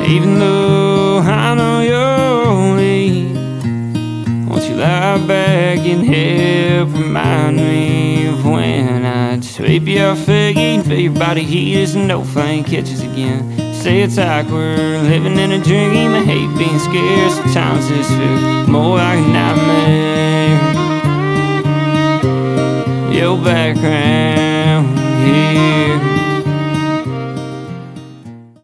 Even though I know you'll leave, won't you lie back and help remind me of when I'd sweep your feet, feel your body heat as no flame catches again. Say it's like we're living in a dream. I hate being scared, sometimes this feels more like a nightmare. Your background